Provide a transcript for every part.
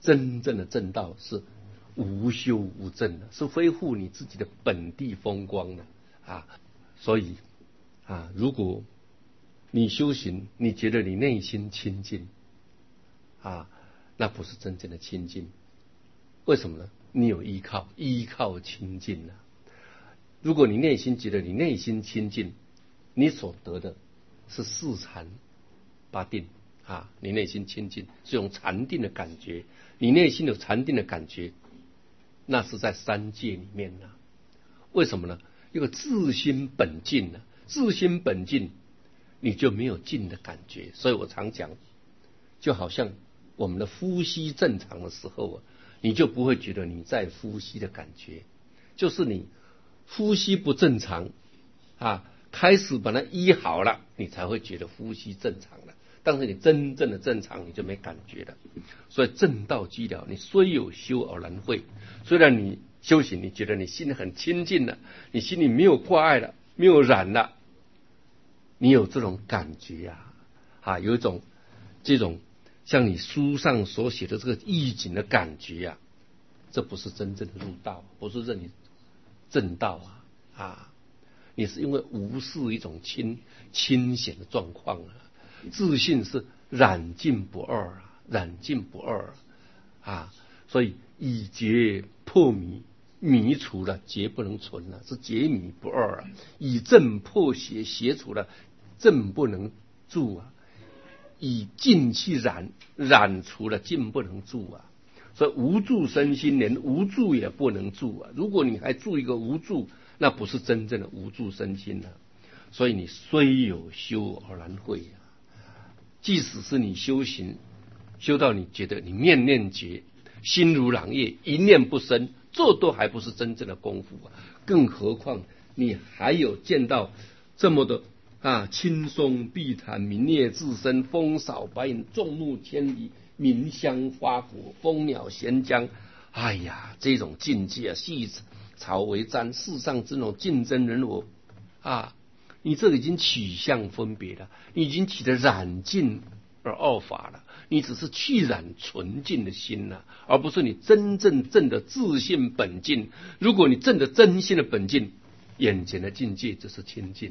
真正的正道是无修无证的，是恢复你自己的本地风光的啊。所以啊，如果你修行，你觉得你内心清净啊，那不是真正的清净。为什么呢？你有依靠，依靠清净啊。如果你内心觉得你内心清净，你所得的是四禅八定啊，你内心清净是用禅定的感觉，你内心有禅定的感觉，那是在三界里面呢。为什么呢？一个自心本净呢，自心本净，你就没有净的感觉。所以我常讲，就好像我们的呼吸正常的时候啊，你就不会觉得你在呼吸的感觉，就是你呼吸不正常啊，开始把它医好了，你才会觉得呼吸正常了。但是你真正的正常，你就没感觉了。所以正道寂寥，你虽有修而难会。虽然你修行，你觉得你心里很清净了，你心里没有挂碍了，没有染了，你有这种感觉啊，有一种这种像你书上所写的这个意境的感觉啊，这不是真正的入道，不是认你正道啊，你是因为无视一种清显的状况啊。自信是染净不二染净不二啊，所以以劫破迷，迷除了劫不能存了，是劫迷不二啊。以正破邪，邪除了正不能住啊。以净去染，染除了净不能住啊。所以无住身心，连无住也不能住啊。如果你还住一个无住，那不是真正的无住身心了。所以你虽有修而难会啊。即使是你修行修到你觉得你念念觉，心如朗月，一念不生，这都还不是真正的功夫啊。更何况你还有见到这么的青松碧潭，明月自生，风扫白云，众目千里，鸣香花果，蜂鸟衔江。哎呀，这种境界细草为瞻，世上这种竞争人我你这已经取向分别了，你已经起了染净而二法了，你只是去染纯净的心了，而不是你真正正的自性本净。如果你正的真心的本净，眼前的境界就是清净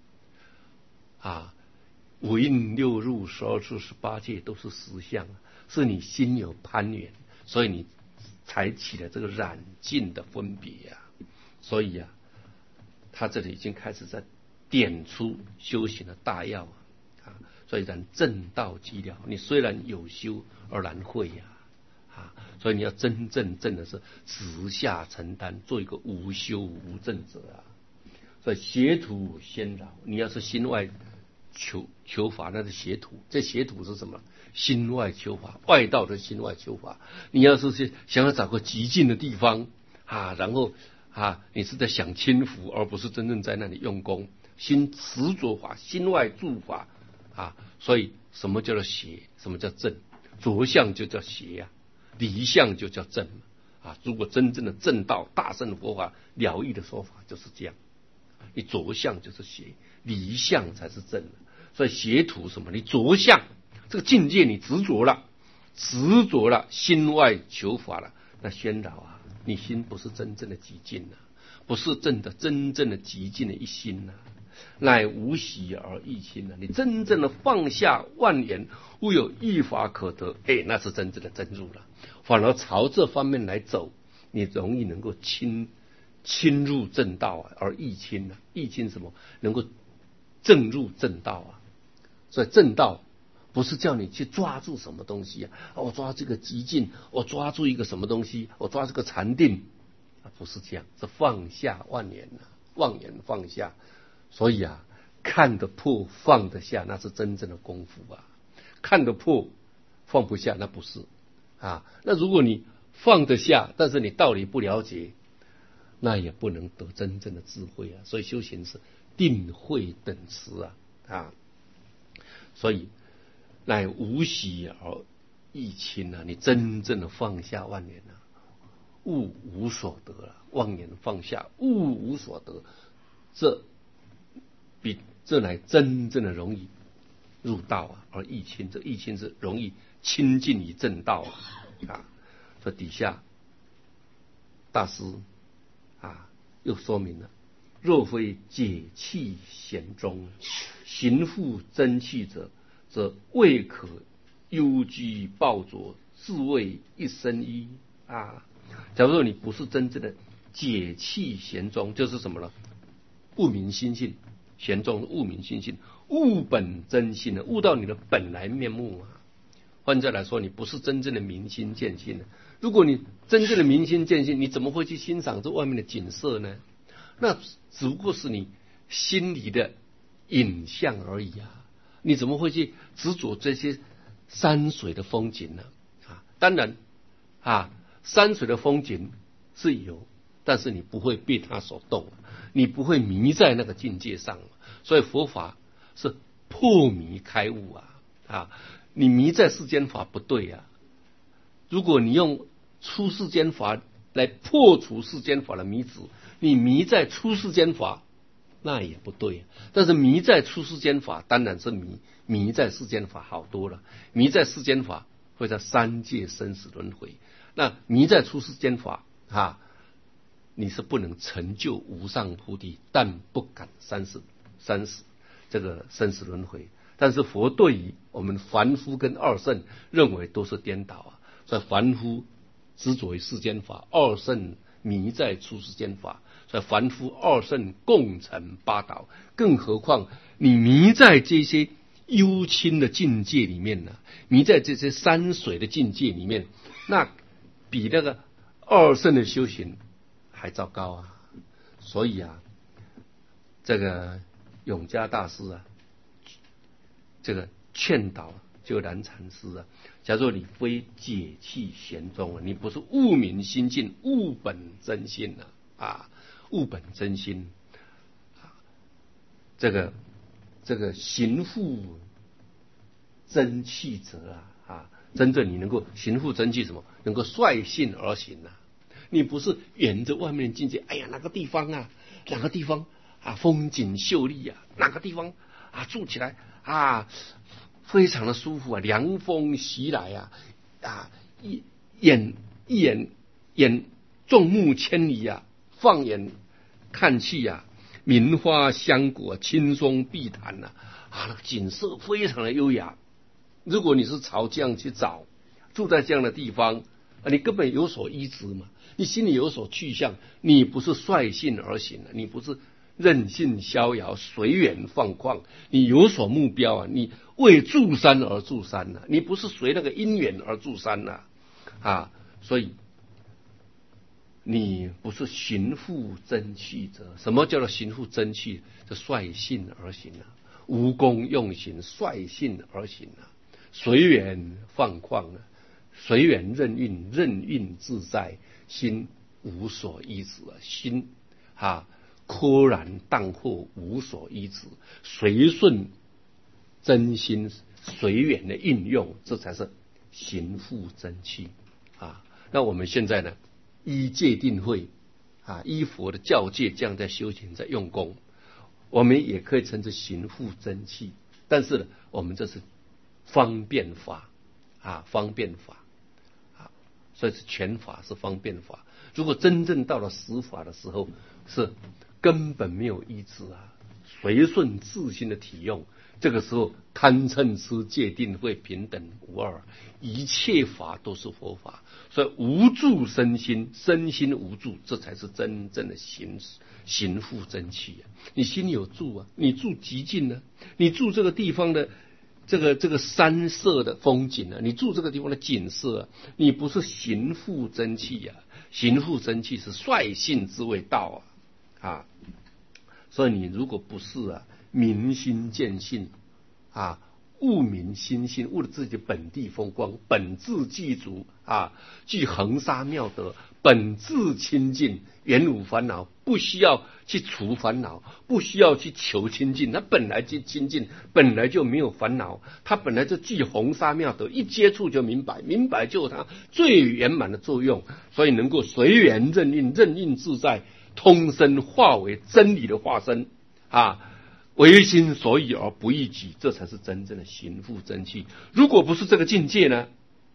五蕴六入12处18界都是实相，是你心有攀缘，所以你才起了这个染净的分别所以他这里已经开始在点出修行的大要所以讲正道寂寥，你虽然有修而难会所以你要真正的是直下承担，做一个无修无证者所以邪途先扰，你要是心外求法，那是邪途。这邪途是什么？心外求法，外道的心外求法。你要是想要找个极静的地方然后你是在享清福，而不是真正在那里用功。心执着法，心外住法所以什么叫做邪？什么叫正？着相就叫邪离相就叫正如果真正的正道，大乘佛法了义的说法就是这样，你着相就是邪，离相才是正。所以邪途什么？你着相这个境界你执着了，心外求法了，那宣导你心不是真正的极静不是真正的极静的一心乃无喜而益亲你真正的放下万缘，无有一法可得，那是真正的真入了。反而朝这方面来走，你容易能够侵入正道而益亲益亲什么？能够正入正道所以正道不是叫你去抓住什么东西我抓这个极静，我抓住一个什么东西，我抓这个禅定不是这样，是放下万缘妄言放下。所以看得破放得下，那是真正的功夫看得破放不下，那不是那如果你放得下，但是你道理不了解，那也不能得真正的智慧所以修行是定慧等持所以乃无喜而益亲你真正的放下万缘物无所得妄言放下，物无所得，这乃真正的容易入道而益亲。这益亲是容易亲近于正道这底下大师又说明了：若非解气闲中，行复真气者，则未可幽居抱着，自谓一身衣假如说你不是真正的解气闲中，就是什么呢？悟明心性，闲中悟明心性，悟本真性的，悟到你的本来面目换句来说，你不是真正的明心见性的。如果你真正的明心见性，你怎么会去欣赏这外面的景色呢？那只不过是你心里的影像而已你怎么会去执着这些山水的风景呢？当然山水的风景是有，但是你不会被它所动，你不会迷在那个境界上。所以佛法是破迷开悟你迷在世间法不对如果你用出世间法来破除世间法的迷子，你迷在出世间法那也不对但是迷在出世间法当然是迷在世间法好多了。迷在世间法会在三界生死轮回，那迷在出世间法你是不能成就无上菩提，但不敢三死这个生死轮回。但是佛对于我们凡夫跟二圣认为都是颠倒所以凡夫执着于世间法，二圣迷在出世间法，所以凡夫二圣共成八道。更何况你迷在这些幽清的境界里面迷在这些山水的境界里面，那比那个二圣的修行还糟糕所以这个永嘉大师这个劝导就南禅师假如你非解气闲中你不是悟明心境，悟本真心悟本真心这个行复真气者真正你能够行复真气什么？能够率性而行你不是沿着外面的境界，哎呀哪个地方风景秀丽哪个地方住起来非常的舒服凉风袭来一眼众目千里放眼看去名花香果，青松碧潭那个景色非常的优雅。如果你是朝这样去找，住在这样的地方你根本有所依止嘛，你心里有所去向，你不是率性而行你不是任性逍遥随缘放旷，你有所目标你为住山而住山你不是随那个因缘而住山所以你不是行复真气者。什么叫做行复真气？就率性而行无功用行，率性而行随缘放旷随缘任运自在，心无所依止心豁然荡豁，无所依止，随顺真心，随缘的应用，这才是行复真气那我们现在呢，依戒定慧依佛的教戒这样在修行，在用功，我们也可以称之行复真气。但是呢，我们这是方便法方便法所以是全法是方便法。如果真正到了实法的时候，是根本没有依止随顺自心的体用。这个时候贪嗔痴戒定慧平等无二，一切法都是佛法。所以无住身心，身心无住，这才是真正的行复真气你心里有住你住极静你住这个地方的这个山色的风景你住这个地方的景色你不是行复真气行复真气是率性之谓道所以你如果不是明心见性悟明心性，悟了自己的本地风光，本自具足具恒沙妙德，本自清净，原无烦恼，不需要去除烦恼，不需要去求清净，他本来就清净，本来就没有烦恼，他本来就具恒沙妙德，一接触就明白，明白就有他最圆满的作用，所以能够随缘任运自在，通身化为真理的化身唯心所以而不异己，这才是真正的行复真气。如果不是这个境界呢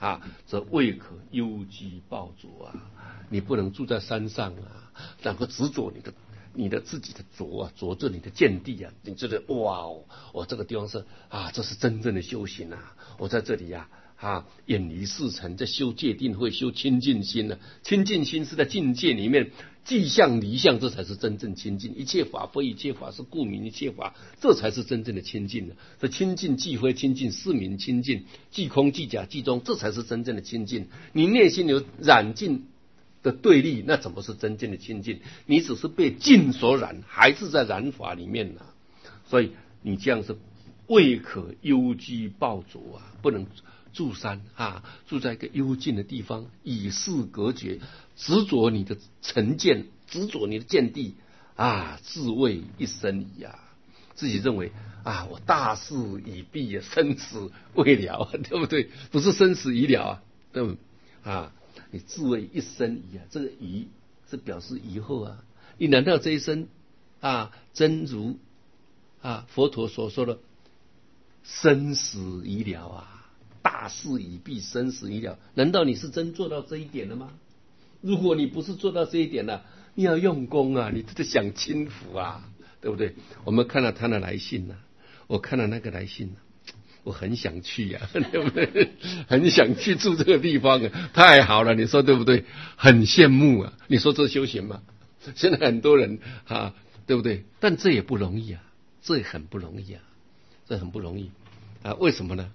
则未可忧居抱着啊！你不能住在山上啊，然后执着你的自己的着着你的见地啊，你觉得哇哦，我这个地方是这是真正的修行啊！我在这里远离世尘，在修戒定慧，修清净心呢。清净心是在境界里面即相离相，这才是真正清净。一切法非一切法，是故名一切法，这才是真正的清净呢。这清净即非清净，是名清净；即空即假即中，这才是真正的清净。你内心有染净的对立，那怎么是真正的清净？你只是被净所染，还是在染法里面呢。所以你这样是未可忧居抱着啊，不能住山住在一个幽静的地方，与世隔绝，执着你的成见，执着你的见地自谓一生矣啊！自己认为我大事已毕，生死未了，对不对？不是生死已了对不对？你自谓一生矣这个已是表示以后你难道这一生真如佛陀所说的生死已了大事已毕，生死已了，难道你是真做到这一点了吗？如果你不是做到这一点你要用功你这是享清福对不对？我们看到他的来信我看到那个来信我很想去对不对？很想去住这个地方太好了，你说对不对？很羡慕你说这修行吗？现在很多人对不对？但这也不容易这也很不容易这很不容易为什么呢？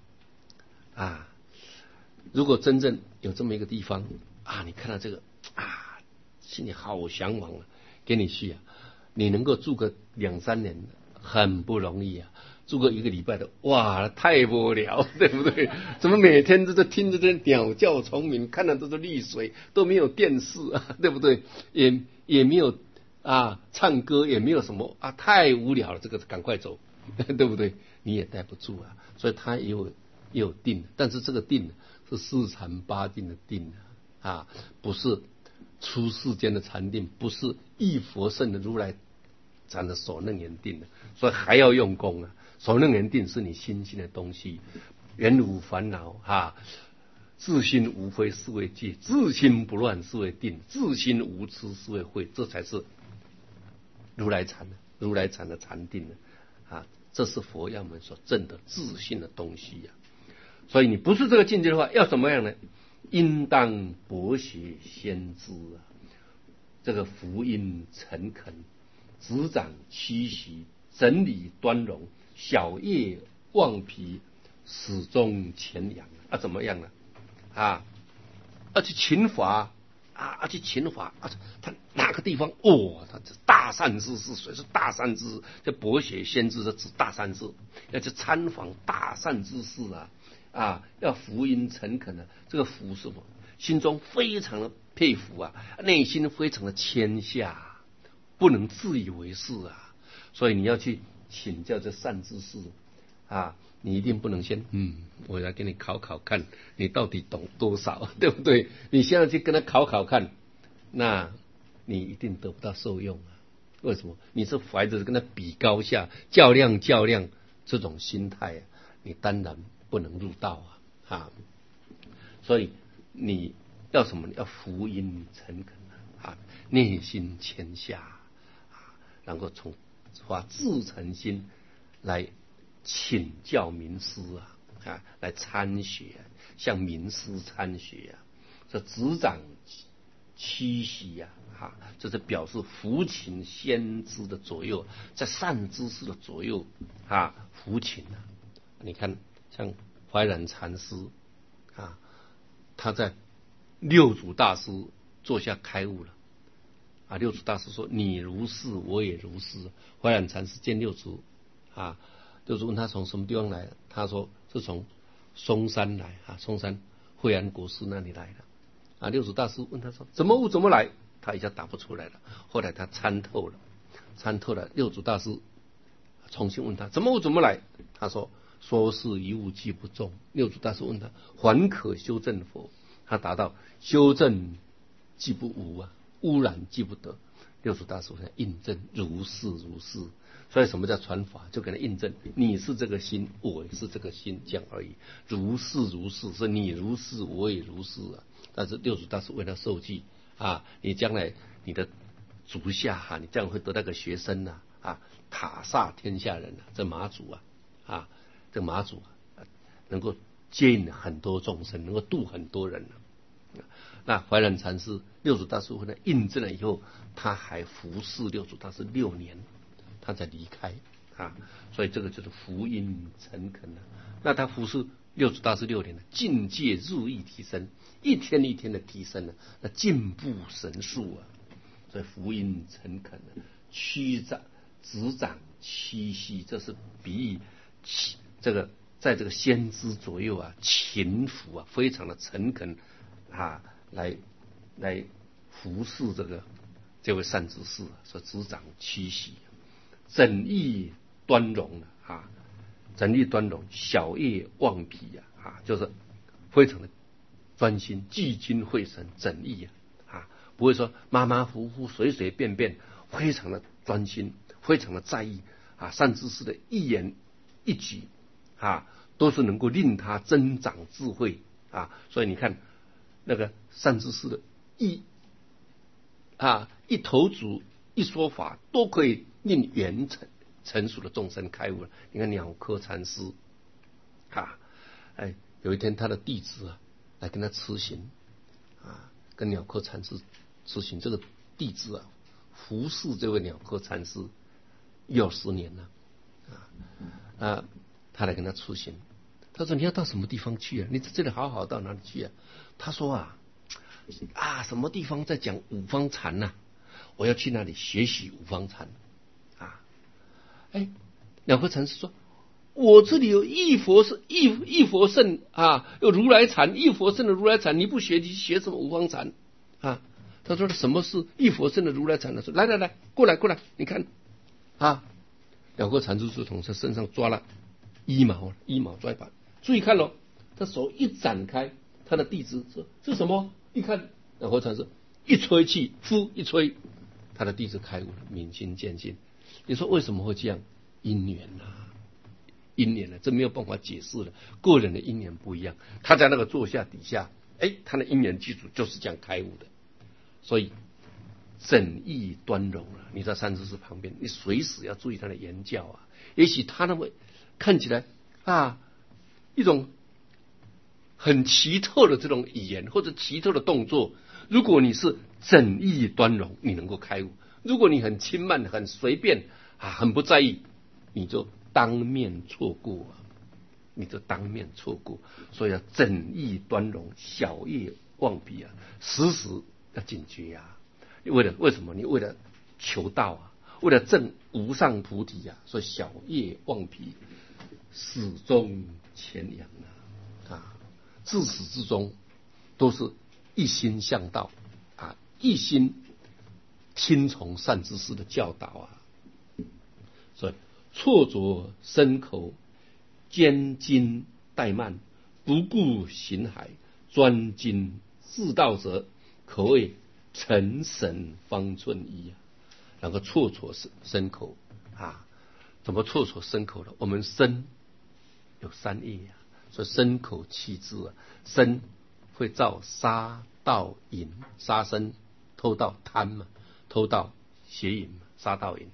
如果真正有这么一个地方你看到这个心里好向往给你去你能够住个2-3年很不容易住个1个礼拜的哇太无聊对不对？怎么每天都在听着这鸟叫虫鸣，看到都是绿水，都没有电视对不对？也没有唱歌，也没有什么太无聊了，这个赶快走对不对？你也待不住所以他也有定，但是这个定是四禅八定的定不是出世间的禅定，不是忆佛圣的如来禅的所能言定所以还要用功所能言定是你心性的东西，原无烦恼自心无非是为戒，自心不乱是为定，自心无痴是为慧，这才是如来禅的禅定这是佛要我们所证的自信的东西所以你不是这个境界的话，要怎么样呢？应当博学先知这个福音诚恳，执掌七习，整理端容，小叶忘疲，始终前扬怎么样呢？去勤法去勤法他哪个地方他这大善知识，谁是大善知识？这博学先知是指大善知识，要去参访大善知识要福音诚恳这个福是什么？心中非常的佩服内心非常的谦下，不能自以为是所以你要去请教这善知识你一定不能先我来给你考考看，你到底懂多少，对不对？你现在去跟他考考看，那你一定得不到受用为什么？你是怀着跟他比高下、较量这种心态你当然不能入道所以你要什么？要福音诚恳内心谦下能够从发自诚心来请教名师来参学，向名师参学这执掌七习这是表示福勤先知的左右，在善知识的左右福勤你看像怀染禅师他在六祖大师坐下开悟了六祖大师说你如是我也如是。怀染禅师见六祖六祖问他从什么地方来，他说是从嵩山来嵩山惠安国师那里来的六祖大师问他说怎么悟怎么来，他一下答不出来了。后来他参透了，六祖大师重新问他怎么悟怎么来，他说说是一物即不中。六祖大师问他还可修正否，他答道修正即不无污染即不得。 六祖大师会印证如是如是。所以什么叫传法？就给他印证，你是这个心，我也是这个心，这样而已。如是如是，是你如是，我也如是啊。但是六祖大师为他受记啊，你将来你的足下哈，你这样会得到个学生呐啊，塔萨天下人啊，这马祖啊，这马祖能够接引很多众生，能够度很多人那怀忍禅师六祖大师回来印证了以后，他还服侍六祖大师6年，他才离开啊。所以这个就是福音诚恳了。那他服侍六祖大师6年了，境界日益提升，一天一天的提升了，那进步神速啊。所以福音诚恳了，执掌七息，这是比喻这个在这个先知左右啊，勤服啊，非常的诚恳啊，来服侍这位善知识，说执掌七息，整义端容啊，整义端容，小业忘疲啊，就是非常的专心，聚精会神，整义啊，不会说马马虎虎、随随便便，非常的专心，非常的在意啊，善知识的一言一举啊，都是能够令他增长智慧啊。所以你看那个善知识的一头足一说法，都可以令圆成熟的众生开悟了。你看鸟窠禅师有一天他的弟子来跟他辞行跟鸟窠禅师辞行，这个弟子服侍这位鸟窠禅师10年了他来跟他辞行，他说你要到什么地方去你在这里好好到哪里去他说什么地方在讲五方禅我要去那里学习五方禅鸟窠禅师说，我这里有一佛圣有如来禅，一佛圣的如来禅，你不学你学什么五方禅他说什么是一佛圣的如来禅呢？说来过来你看鸟窠禅师就从他身上抓了一毛抓一把，注意看他手一展开，他的弟子说这是什么？一看鸟窠禅师一吹气，一吹，他的弟子开悟了，明心见性。你说为什么会这样？因缘这没有办法解释的，个人的因缘不一样。他在那个座下底下他的因缘基础就是这样开悟的。所以整义端容你在善知识旁边，你随时要注意他的言教也许他那么看起来一种很奇特的这种语言或者奇特的动作，如果你是整义端容，你能够开悟；如果你很轻慢、很随便很不在意，你就当面错过所以要整义端容，小业忘疲时时要警觉为什么？你为了求道为了证无上菩提所以小业忘疲，始终前扬自始至终都是一心向道一心听从善知识的教导所以错着身口，坚精怠慢，不顾行海，专精自道者，可谓成神方寸一然后错着身口怎么错着身口呢？我们身有3业所以身口气质身会造杀盗淫，杀生偷盗贪偷盗邪淫杀盗淫，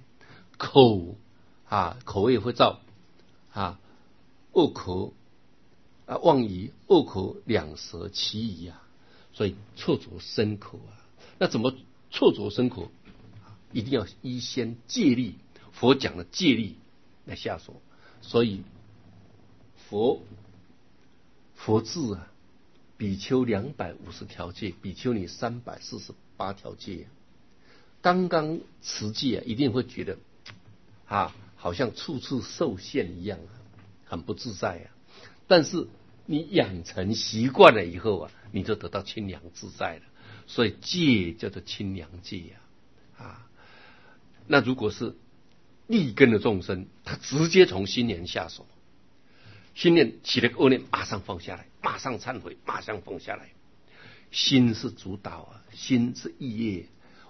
口业会造恶口妄语，恶口两舌绮语所以错着身口那怎么错着身口？一定要依先戒律，佛讲的戒律来下手。所以佛制比丘250条戒，比丘尼348条戒。刚刚持戒一定会觉得好像处处受限一样很不自在但是你养成习惯了以后你就得到清凉自在了。所以戒叫做清凉戒那如果是立根的众生，他直接从心念下手，心念起了恶念马上放下来，马上忏悔，马上放下来。心是主导心是意业。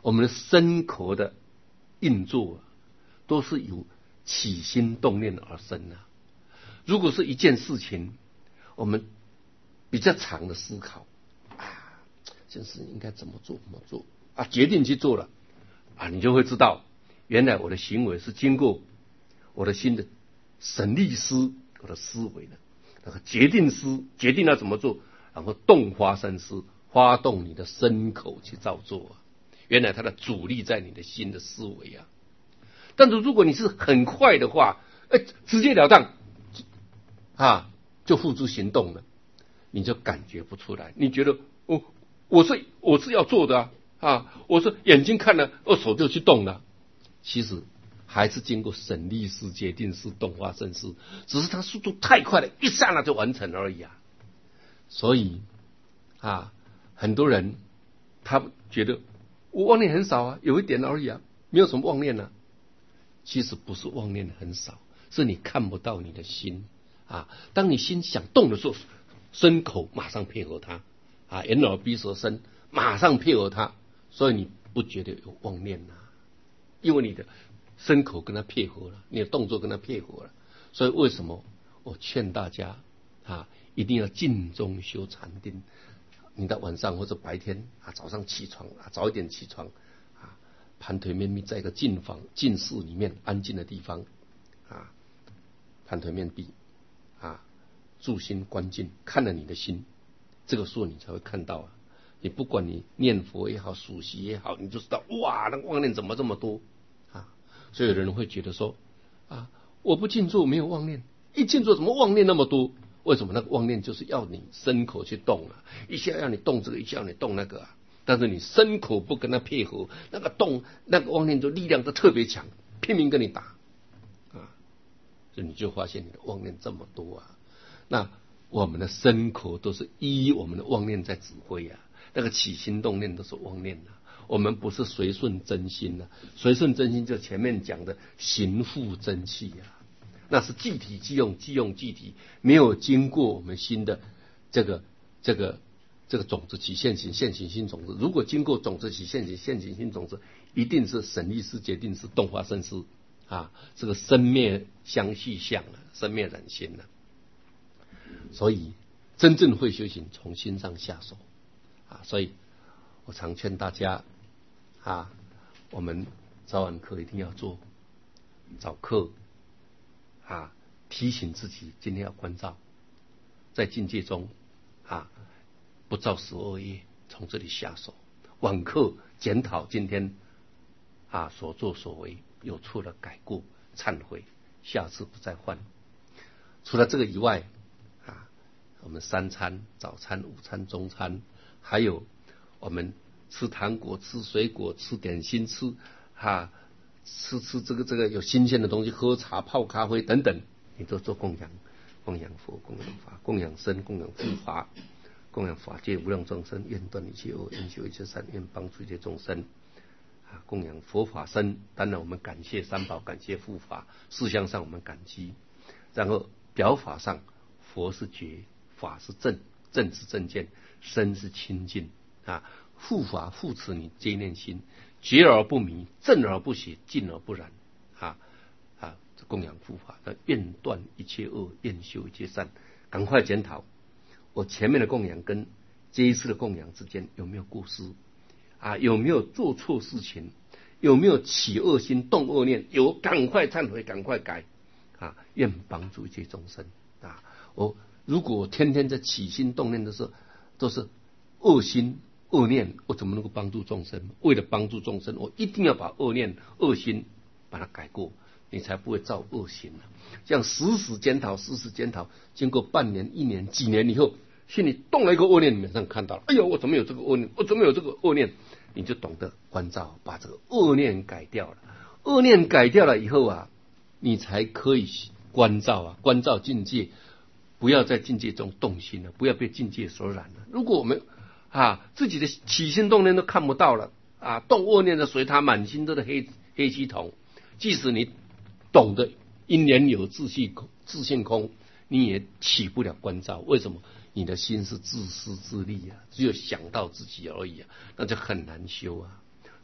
我们的身口的运作都是由起心动念而生的。如果是一件事情，我们比较长的思考这件事应该怎么做决定去做了你就会知道，原来我的行为是经过我的心的省力思，我的思维的那个决定要怎么做，然后动发生思，发动你的身口去照做原来它的阻力在你的心的思维但是如果你是很快的话，直截了当就付诸行动了，你就感觉不出来。你觉得我是要做的我是眼睛看了，手就去动了。其实还是经过省力思、决定思、动发生思，只是它速度太快了，一刹那就完成而已所以很多人他觉得我妄念很少有一点而已没有什么妄念其实不是妄念很少，是你看不到你的心当你心想动的时候，身口马上配合它眼耳鼻舌身马上配合它，所以你不觉得有妄念因为你的身口跟它配合了，你的动作跟它配合了。所以为什么我劝大家一定要静中修禅定。你到晚上或者白天早上起床早一点起床盘腿面壁，在一个静房静室里面安静的地方盘腿面壁住心观静，看了你的心，这个时候你才会看到你不管你念佛也好，数息也好，你就知道哇，那妄念怎么这么多所以有人会觉得说我不静坐没有妄念，一静坐怎么妄念那么多？为什么？那个妄念就是要你身口去动一下要你动这个，一下要你动那个但是你身口不跟它配合，那个动那个妄念就力量就特别强，拼命跟你打所以你就发现你的妄念这么多那我们的身口都是依我们的妄念在指挥那个起心动念都是妄念我们不是随顺真心随顺真心就前面讲的行复真气那是即体即用，即用即体，没有经过我们心的这个种子起现行，现行心种子。如果经过种子起现行，现行心种子，一定是省力思、决定思、动发生思这个生灭相续相生灭染心所以真正会修行，从心上下手所以我常劝大家我们早晚课一定要做，早课提醒自己今天要关照，在境界中不造12业，从这里下手。晚课检讨今天所作所为，有错了改过忏悔，下次不再犯。除了这个以外我们3餐，早餐、午餐、中餐，还有我们吃糖果、吃水果、吃点心、吃这个有新鲜的东西，喝茶、泡咖啡等等，你都做供养，供养佛、供养法、供养僧、供养护法、供养法界无量众生，愿断一切恶，愿修一切善，愿帮助一切众生供养佛法僧。当然我们感谢三宝，感谢护法，事项上我们感激，然后表法上佛是觉，法是正，正知正见，身是清净护法护持你皆念心，觉而不迷，正而不邪，净而不染供养护法，愿断一切恶，愿修一切善。赶快检讨我前面的供养跟这一次的供养之间有没有过失有没有做错事情，有没有起恶心动恶念，有赶快忏悔，赶快改愿帮助一切众生如果我天天在起心动念的时候都是恶心恶念，我怎么能够帮助众生？为了帮助众生，我一定要把恶念恶心把它改过，你才不会造恶行这样时时检讨，经过半年、1年、几年以后，心里动了一个恶念，你马上看到了，哎呦，我怎么有这个恶念？我怎么有这个恶念？你就懂得关照，把这个恶念改掉了。恶念改掉了以后你才可以关照关照境界，不要在境界中动心了，不要被境界所染了。如果我们自己的起心动念都看不到了动恶念的随他满心都是黑漆桶，即使你懂得因缘有自性空，你也起不了关照。为什么？你的心是自私自利只有想到自己而已那就很难修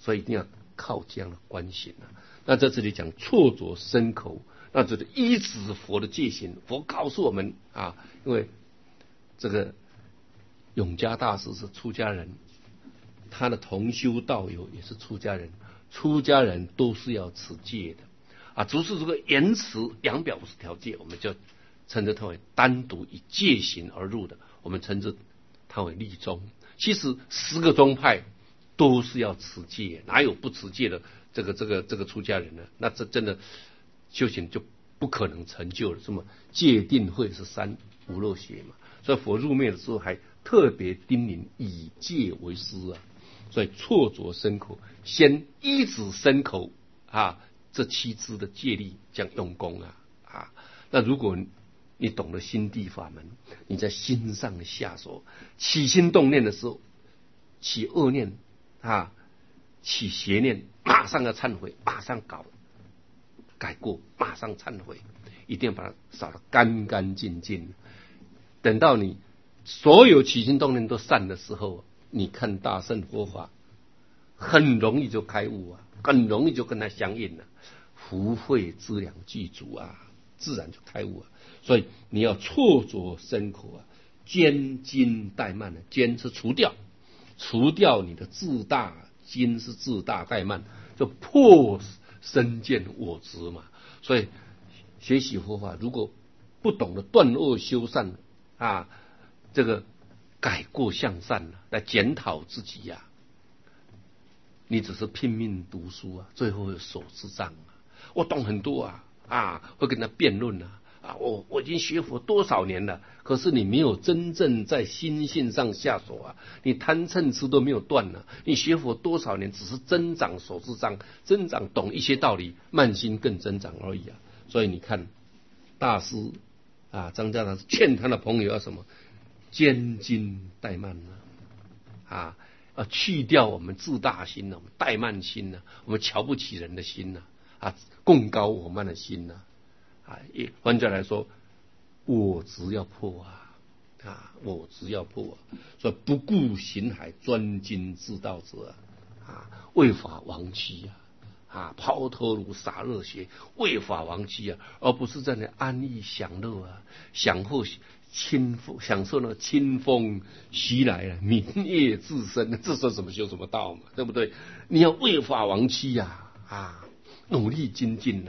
所以一定要靠这样的观行啊。那在这里讲错着身口，那就是依止佛的戒行。佛告诉我们啊，因为这个永嘉大师是出家人，他的同修道友也是出家人，出家人都是要持戒的啊。只是这个言辞250条戒，我们就称之它为单独以戒行而入的，我们称之它为立宗。其实10个宗派都是要持戒，哪有不持戒的这个出家人呢？那这真的修行就不可能成就了。什么戒定慧是3无漏学嘛，所以佛入灭的时候还特别叮咛以戒为师啊。所以错着身口，先依止身口啊这7支的戒律这样用功啊。那如果你懂得心地法门，你在心上下手，起心动念的时候，起恶念啊，起邪念，马上要忏悔，马上改过，马上忏悔，一定要把它扫得干干净净。等到你所有起心动念都散的时候，你看大乘佛法很容易就开悟啊，很容易就跟它相应了，福慧资粮具足啊，自然就开悟啊。所以你要错着身口啊，坚精怠慢的，坚是除掉你的自大，精是自大怠慢，就破身见我执嘛。所以学习佛法，如果不懂得断恶修善啊，这个改过向善来检讨自己呀，你只是拼命读书啊，最后有手之障啊。我懂很多会跟他辩论我已经学佛多少年了，可是你没有真正在心性上下手啊，你贪嗔痴都没有断了。你学佛多少年，只是增长手之障，增长懂一些道理，慢心更增长而已啊。所以你看大师张家大师劝他的朋友要什么？坚精怠慢去掉我们自大心我们怠慢心我们瞧不起人的心贡高我慢的心换句来说，我执要破我执要破所以不顾行海，专精自道者为法亡妻抛头颅洒热血，为法亡妻而不是在那安逸享乐享受那个清风袭来明月自生，这说什么修什么道嘛，对不对？你要为法亡妻努力精进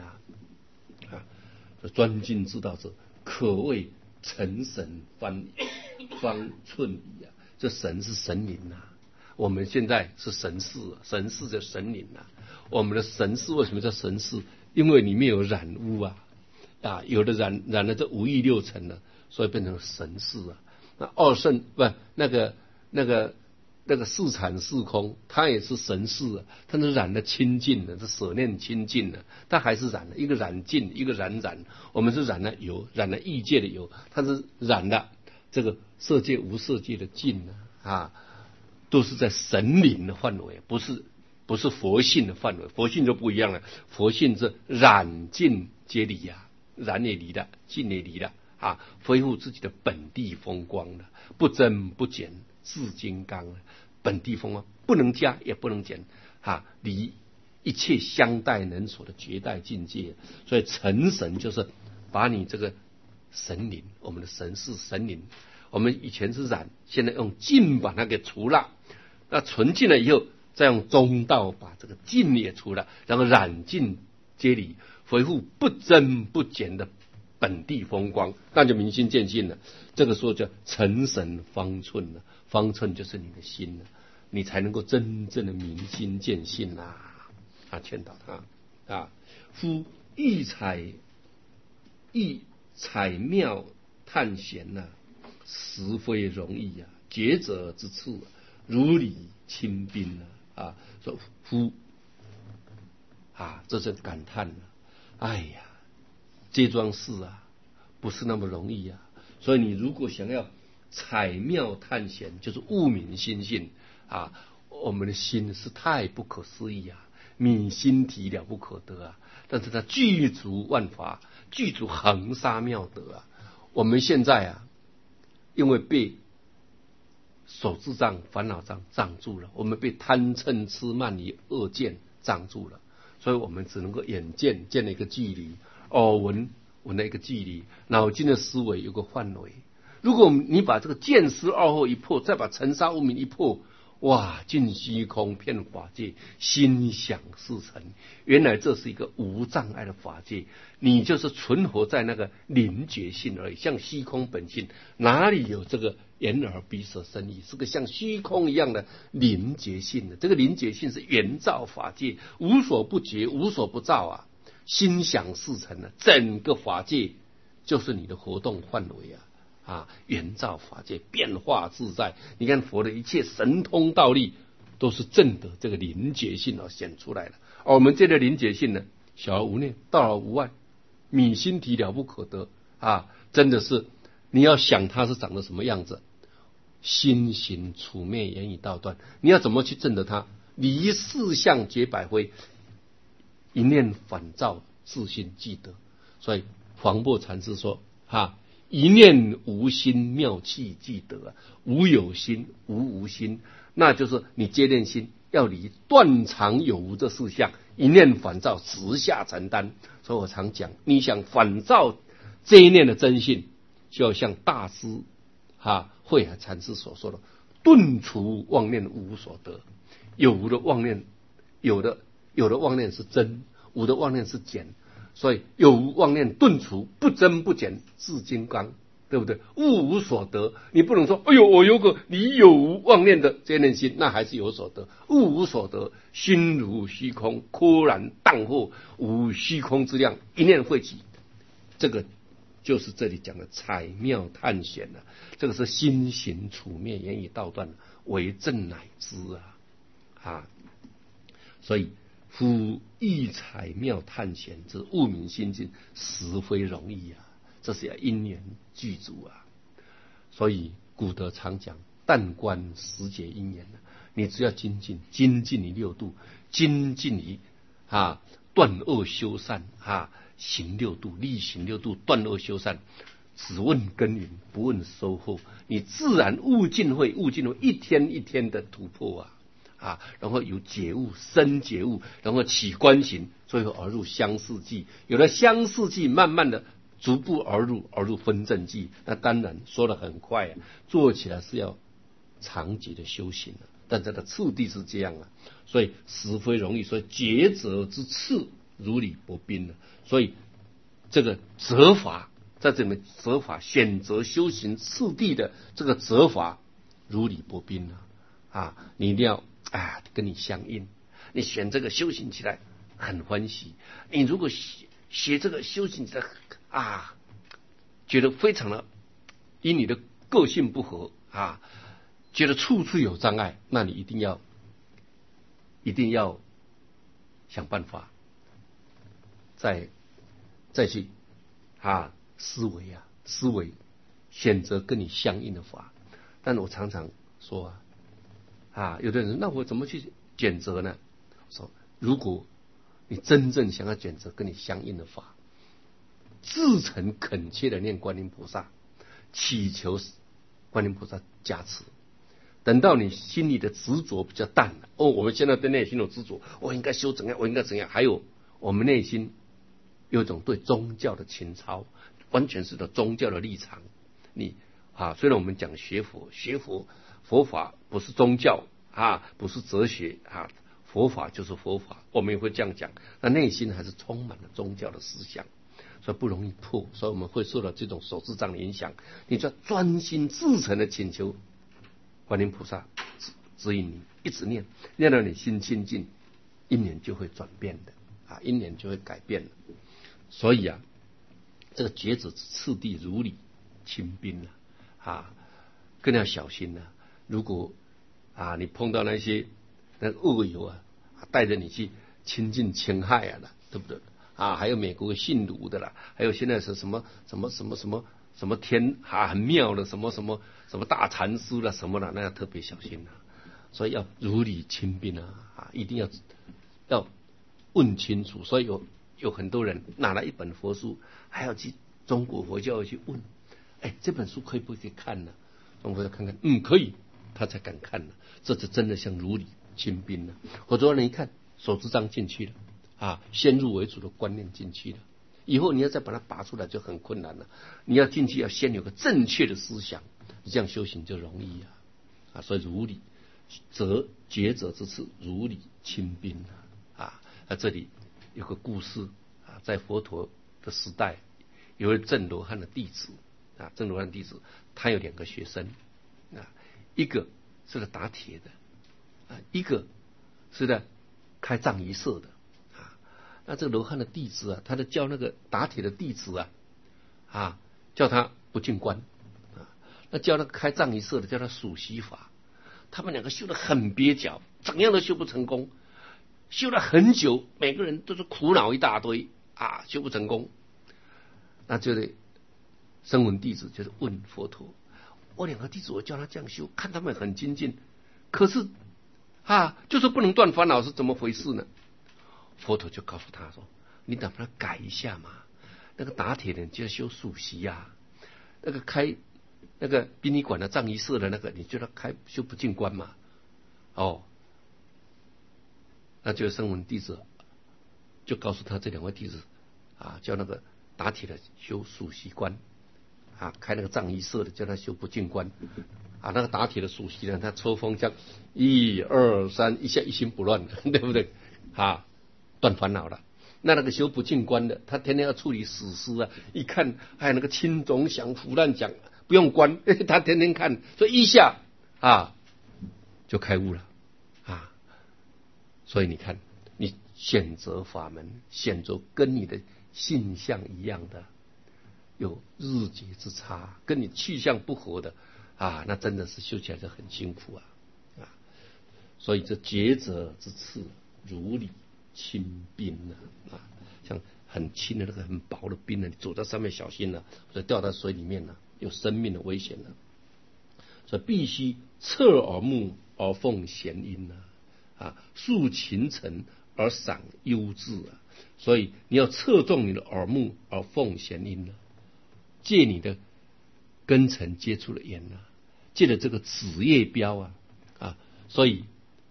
专精自道者，可谓成神方寸矣这神是神灵我们现在是神识，神识的神灵我们的神识为什么叫神识？因为里面有染污有的染了这5欲6尘所以变成神识那二圣不那个四禅四空，它也是神识它是染的清净的，是舍念清净的，它还是染了一个染净，一个染。我们是染了有，染了欲界的有，它是染了这个色界无色界的净都是在神灵的范围，不是佛性的范围。佛性就不一样了，佛性是染净皆离染也离了，净也离了恢复自己的本地风光了，不增不减，自金刚本地风光不能加也不能减离一切相待能所的绝代境界。所以成神就是把你这个神灵，我们的神是神灵，我们以前是染，现在用净把它给除了，那纯净了以后再用中道把这个净也除了，然后染净皆离，恢复不增不减的本地风光，那就明心见性了。这个时候叫成神方寸了，方寸就是你的心了，你才能够真正的明心见性劝导他夫欲采妙探险实非容易抉择之处如履清冰说夫这是感叹哎呀，这桩事不是那么容易所以你如果想要采妙探险，就是悟明心性我们的心是太不可思议明心体了不可得但是它具足万法，具足恒沙妙德我们现在因为被手智障、烦恼障障住了，我们被贪嗔痴慢疑恶见障住了，所以我们只能够眼见见了一个距离，耳闻闻了一个距离，脑筋的思维有个范围。如果你把这个见思二惑一破，再把尘沙无明一破，哇，尽虚空遍法界，心想事成。原来这是一个无障碍的法界，你就是存活在那个灵觉性而已，像虚空本性，哪里有这个眼耳鼻舌身意，是个像虚空一样的灵觉性的。这个灵觉性是圆照法界，无所不觉，无所不照啊，心想事成了，整个法界就是你的活动范围啊，圆照法界，变化自在。你看佛的一切神通道力，都是正的这个灵觉性显出来了。而我们这个灵觉性呢，小而无念，大而无外，米心体了不可得啊！真的是你要想它是长得什么样子，心行处灭，言语道断，你要怎么去证得它？离四相绝百非，一念反照，自心即得。所以黄檗禅师说一念无心，妙气即得。无有心，无心，那就是你接念心要离断常有无的四相，一念反照，直下承担。所以我常讲，你想反照这一念的真性，就要像大师慧海禅师所说的，顿除妄念，无所得。有无的妄念，有的妄念是真，无的妄念是假。所以有无妄念顿除，不增不减，至金刚，对不对？物无所得，你不能说哎呦，我有个你有无妄念的这念心，那还是有所得。物无所得，心如虚空，豁然荡惑，无虚空之量，一念慧起。这个就是这里讲的采妙探险了。这个是心行处灭，言语道断，为正乃知所以夫欲采妙探险之悟明心境，实非容易这是要因缘具足所以古德常讲，但观十劫因缘你只要精进你六度，精进于断恶修善行六度，力行六度，断恶修善，只问耕耘，不问收获，你自然悟尽会一天一天的突破然后有觉悟，生觉悟，然后起观行，最后而入相似记。有了相似记，慢慢的逐步而入分正记。那当然说得很快做起来是要长期的修行但这个次第是这样所以实非容易。所以抉择之次，如履薄冰所以这个择法，在这里择法，选择修行次第的这个择法，如履薄冰你一定要跟你相应。你选这个修行起来很欢喜，你如果学这个修行起来觉得非常的与你的个性不合觉得处处有障碍，那你一定要想办法再去思维选择跟你相应的法。但我常常说有的人，那我怎么去选择呢？说如果你真正想要选择跟你相应的法，至诚恳切的念观音菩萨，祈求观音菩萨加持。等到你心里的执着比较淡了，我们现在对内心有执着，我应该修怎样，我应该怎样，还有我们内心有一种对宗教的情操，完全是的宗教的立场。你虽然我们讲学佛法不是宗教不是哲学佛法就是佛法，我们也会这样讲，那内心还是充满了宗教的思想，所以不容易破。所以我们会受到这种手智障的影响。你就要专心至诚的请求观音菩萨指引你，一直念到你心清净，因缘就会转变的因缘就会改变了。所以这个抉择之次第，如履清冰更要小心如果你碰到那些那个恶友带着你去亲近侵害对不对还有美国姓卢的还有现在是什么天很妙的什么大禅师什么那要特别小心所以要如履清冰一定要问清楚。所以有很多人拿了一本佛书，还要去中国佛教去问，这本书可以不可以看呢？中国要看看，可以， 他才敢看呢。这就真的像如履清冰了。很多人一看手指章进去了啊，先入为主的观念进去了，以后你要再把它拔出来就很困难了。你要进去要先有个正确的思想，你这样修行就容易啊。所以如履觉者之次，如履清冰啊。那这里有个故事啊，在佛陀的时代，有位郑罗汉的弟子啊，郑罗汉弟子他有2个学生啊，一个是在打铁的啊，一个是在开藏衣社的啊。那这个罗汉的弟子啊，他就叫那个打铁的弟子啊，叫他不进关啊，那叫那个开藏衣社的叫他数息法。他们2个修得很蹩脚，怎样都修不成功，修了很久，每个人都是苦恼一大堆啊，修不成功。那就得声闻弟子就是问佛陀，我2个弟子我叫他这样修，看他们很精进，可是就是不能断烦恼，是怎么回事呢？佛陀就告诉他说，你得把它改一下嘛。那个打铁的就要修数息啊，那个开那个殡仪馆的藏衣社的那个，你就要修不进关嘛。那就声闻弟子就告诉他这2位弟子啊，叫那个打铁的修数息关啊，开那个藏衣社的叫他修不进关啊。那个打铁的数息呢，他抽风枪1、2、3，一下一心不乱，对不对啊？断烦恼了。那个修不进关的，他天天要处理死尸啊，一看还有那个青种响腐烂讲不用关，他天天看，所以一下就开悟了啊。所以你看，你选择法门，选择跟你的性相一样的，有日节之差，跟你去向不合的那真的是修起来就很辛苦啊。所以这觉者之次，如履清冰啊，像很轻的那个很薄的冰你走在上面小心了，或者掉到水里面了，有生命的危险了。所以必须侧耳目而奉弦音竖琴尘而赏幽智所以你要侧重你的耳目而奉弦音借你的根尘接触的眼借着这个指业标所以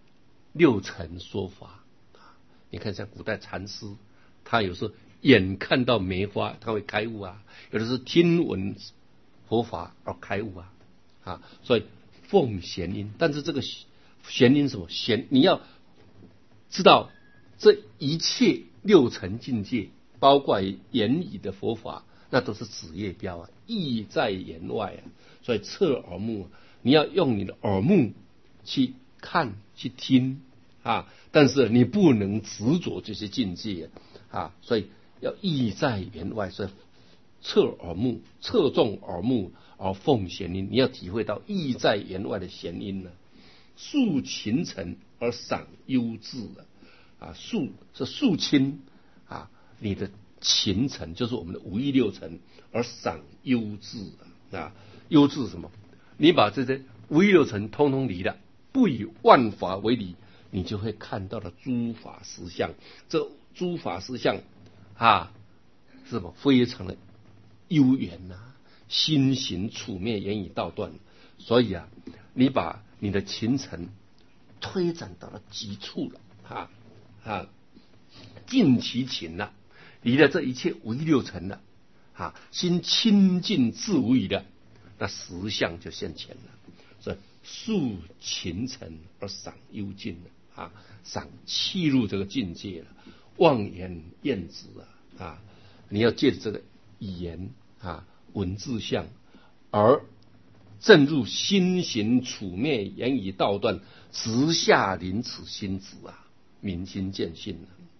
6尘说法你看像古代禅师，他有时候眼看到梅花他会开悟有的是听闻佛法而开悟所以奉弦音。但是这个弦音什么弦，你要知道这一切6尘境界，包括言语的佛法，那都是指业标意在言外所以侧耳目，你要用你的耳目去看去听但是你不能执着这些境界所以要意在言外。所以侧耳目，侧重耳目而奉弦音，你要体会到意在言外的弦音竖琴尘而赏幽智竖是肃清你的琴尘，就是我们的5欲6尘，而赏幽智幽智是什么？你把这些5欲6尘通通离了，不以万法为理，你就会看到了诸法实相。这诸法实相是什么？非常的悠远心行处灭，言语道断。所以你把你的琴尘推展到了极处了尽其情了，离了这一切5欲6尘了心清净自无疑的，那实相就现前了。所以竖琴尘而赏幽尽了赏契入这个境界了，妄言厌止你要借着这个语言文字相而正入心行处灭，言语道断，直下临此心止明心见性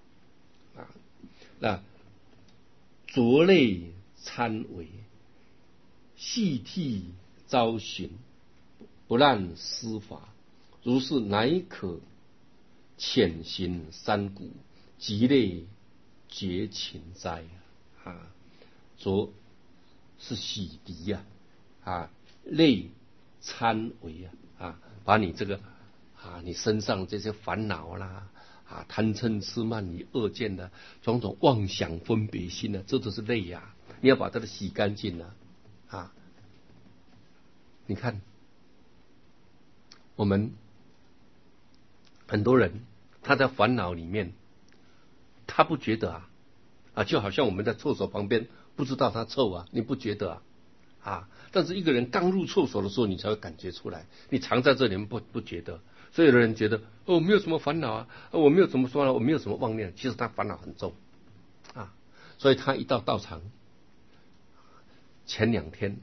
那浊类参为，细剔招寻，不滥思法，如是乃可潜行山谷，极类绝情哉浊是洗涤类参为把你这个你身上这些烦恼啦贪嗔痴慢疑恶见的种种妄想分别心这都是类你要把它洗干净你看我们很多人他在烦恼里面，他不觉得就好像我们在厕所旁边不知道它臭你不觉得但是一个人刚入厕所的时候，你才会感觉出来。你常在这里不觉得，所以有的人觉得没有什么烦恼我没有怎么说呢，我没有什么妄念，其实他烦恼很重所以他一到道场，前一两天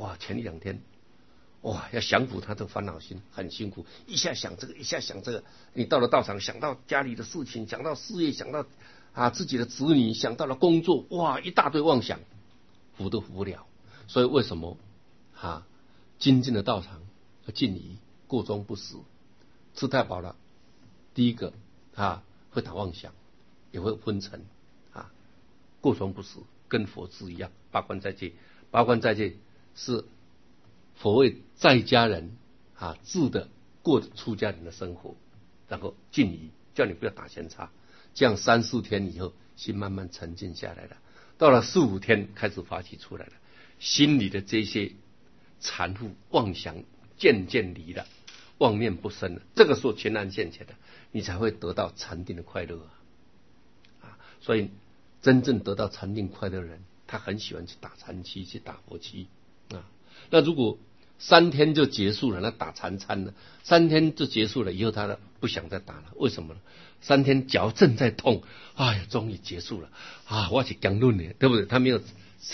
要降服他的烦恼心，很辛苦，一下想这个，一下想这个。你到了道场，想到家里的事情，想到事业，想到自己的子女，想到了工作，一大堆妄想，服都服不了。所以为什么精进的道场要静怡，过中不食，吃太饱了，第一个会打妄想，也会昏沉过中不食，跟佛制一样。八关斋戒，八关斋戒是佛为在家人治的过出家人的生活，然后静怡，叫你不要打闲岔，这样3、4天以后，心慢慢沉静下来了。到了4、5天，开始发起出来了，心里的这些缠缚妄想渐渐离了，妄念不生了。这个时候全然现前了，你才会得到禅定的快乐所以真正得到禅定快乐的人，他很喜欢去打禅期，去打佛期那如果3天就结束了，那打禅餐了，3天就结束了以后，他不想再打了。为什么呢？3天脚正在痛，终于结束了我是讲论的，对不对？他没有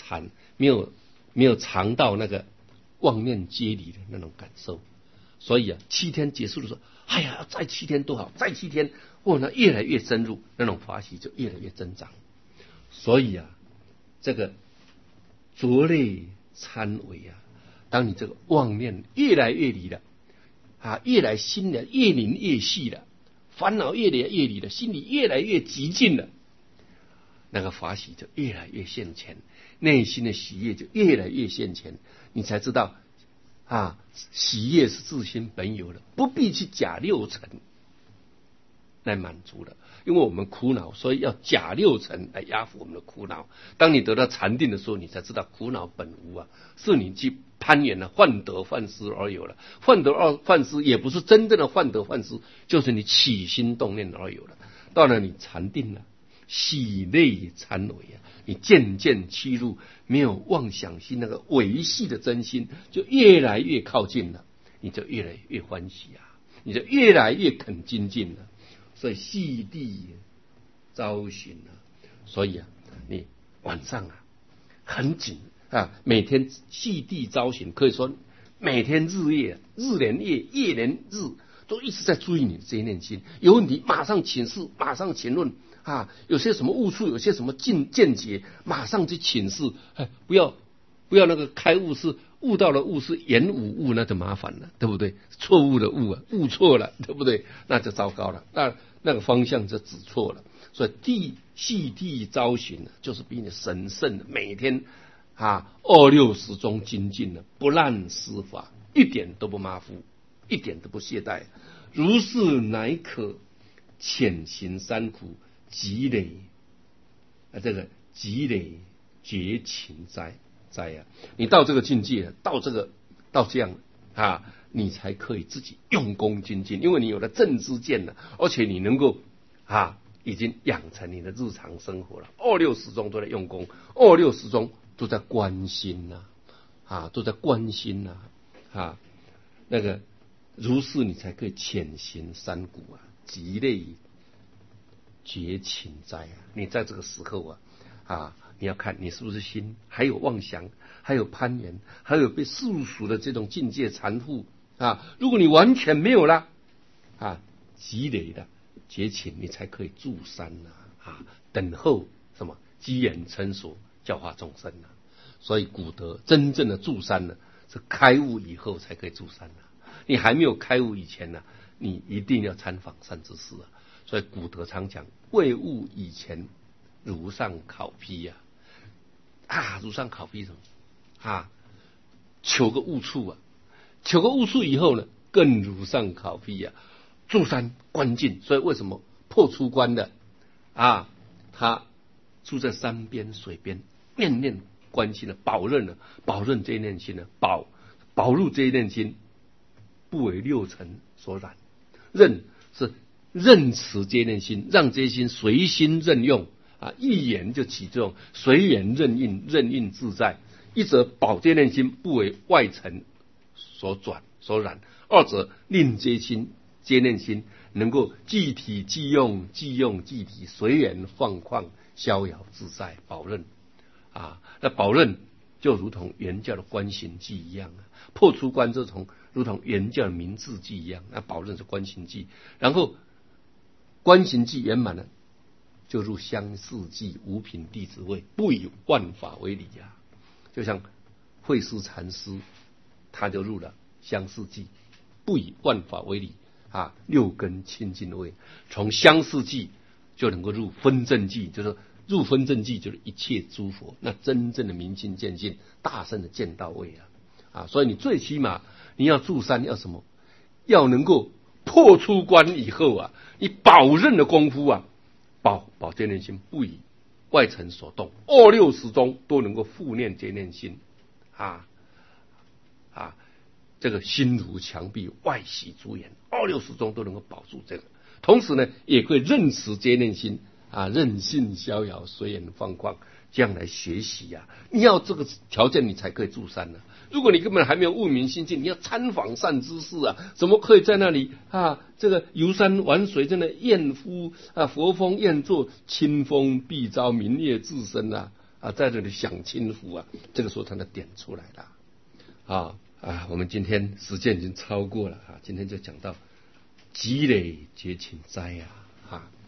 尝到那个妄念皆离的那种感受，所以7天结束的时候，再7天多好，再7天那越来越深入，那种法喜就越来越增长。所以这个浊类参为当你这个妄念越来越离了越来心的越凝越细了，烦恼越来越离了，心里越来越极静了，那个法喜就越来越现前，内心的喜悦就越来越现前。你才知道喜悦是自心本有的，不必去假6尘来满足的。因为我们苦恼，所以要假6尘来压服我们的苦恼。当你得到禅定的时候，你才知道苦恼本无是你去攀缘了患得患失而有了。患得患失也不是真正的患得患失，就是你起心动念而有了。到了你禅定了，喜类参为你渐渐趋入没有妄想心，那个维系的真心就越来越靠近了，你就越来越欢喜你就越来越肯精进了。所以细地招寻所以你晚上很紧每天细地招寻，可以说每天日连夜，夜连日，都一直在注意你的这一念心。有问题马上请示，马上请论有些什么误处，有些什么见解，马上去请示。不要那个开悟是悟到了悟是言误悟，那就麻烦了，对不对？错误的悟悟错了，对不对？那就糟糕了，那个方向就指错了。所以细地招寻就是比你神圣的，每天26时中精进了，不滥施法，一点都不马虎，一点都不懈怠。如是乃可潜行三苦，积累这个积累绝情灾你到这个境界，到这样你才可以自己用功精进，因为你有了正知见了，而且你能够已经养成你的日常生活了。26时中都在用功，26时中都在关心都在关心那个如是你才可以潜行三谷积累绝情灾你在这个时候你要看你是不是心还有妄想，还有攀缘，还有被世俗的这种境界缠缚如果你完全没有了积累的绝情，你才可以住山等候什么机缘成熟教化众生所以古德真正的住山是开悟以后才可以住山你还没有开悟以前你一定要参访善知识所以古德常讲未悟以前如上考批如上考批什么求个悟处求个悟处以后呢，更如上考批住山观境。所以为什么破出关的他住在山边水边，念念观心保任这一念心保入这一念心，不为6尘所染。任是任持接念心，让这些心随心任用啊，一言就起作用，随缘任应，任应自在。一则保接念心不为外尘所染，二则令接念心能够即体即用，即用即体，随缘放旷，逍遥自在。保任啊，那保任就如同原教的观行记一样，破除观就如同原教的明智记一样，那保任是观行记，然后观行记圆满了，就入相似记五品弟子位，不以万法为理啊。就像慧思禅师，他就入了相似记，不以万法为理啊，六根清净位，从相似记就能够入分正记，就是说入分正记就是一切诸佛，那真正的明心见性，大圣的见道位啊！所以你最起码你要住山要什么？要能够破出关以后啊，你保任的功夫啊，保接念心不以外尘所动，260中都能够复念接念心这个心如墙壁，外喜诸言，260中都能够保住这个。同时呢，也可以任持接念心啊，任性逍遥，随缘放旷，这样来学习啊。你要这个条件，你才可以住山呢。如果你根本还没有悟明心境，你要参访善知识啊，怎么可以在那里这个游山玩水，真的艳夫佛风艳作，清风必遭明月自身在这里享清福啊。这个时候他就点出来了我们今天时间已经超过了今天就讲到积累皆请哉